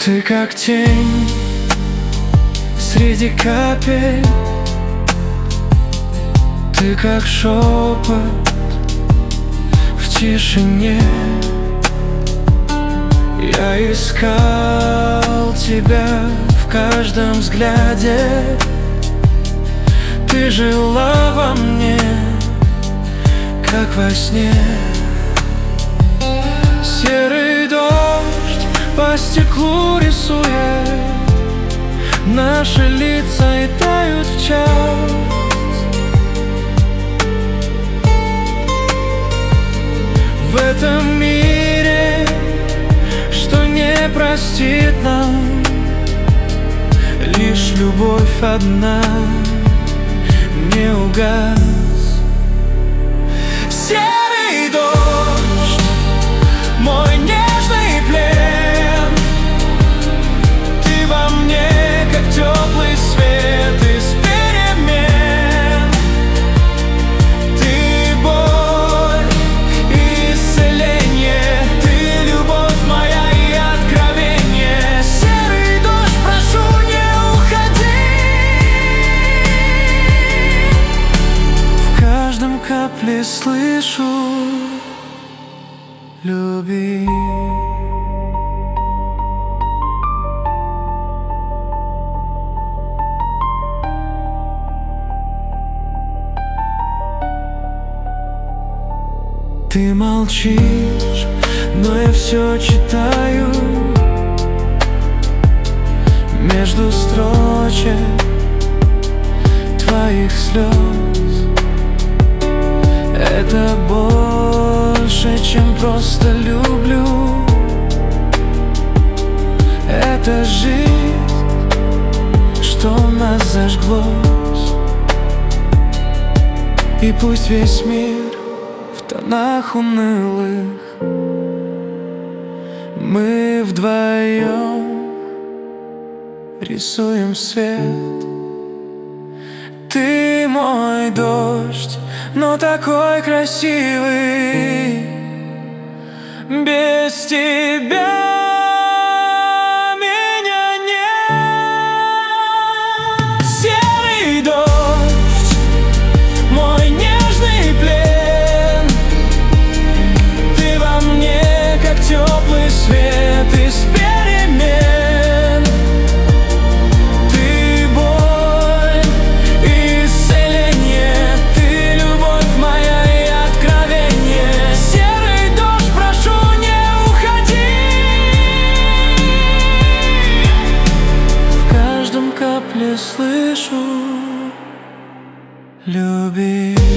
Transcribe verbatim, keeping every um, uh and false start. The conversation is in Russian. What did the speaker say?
Ты как тень среди капель, ты как шепот в тишине. Я искал тебя в каждом взгляде, ты жила во мне, как во сне. Серый дождь по стеклу рисует наши лица и тают в час. В этом мире, что не простит нам, лишь любовь одна, не угас. Серый дождь, мой нежный плен, ты во мне, как теплый свет из перемен. Ты боль и исцеление, ты любовь моя и откровение. Серый дождь, прошу, не уходи. В каждом капле слышу: люби. Ты молчишь, но я все читаю между строчек твоих слез. Это больше, чем просто люблю. Это жизнь, что у нас зажглось. И пусть весь мир в тонах унылых, мы вдвоем рисуем свет. Ты мой дождь, но такой красивый. Без тебя меня нет. Серый дождь, мой нежный плен, ты во мне, как теплый свет из перемен. Ты боль и исцеление, ты любовь моя и откровение. Серый дождь, прошу, не уходи. В каждом капле слышу: люби.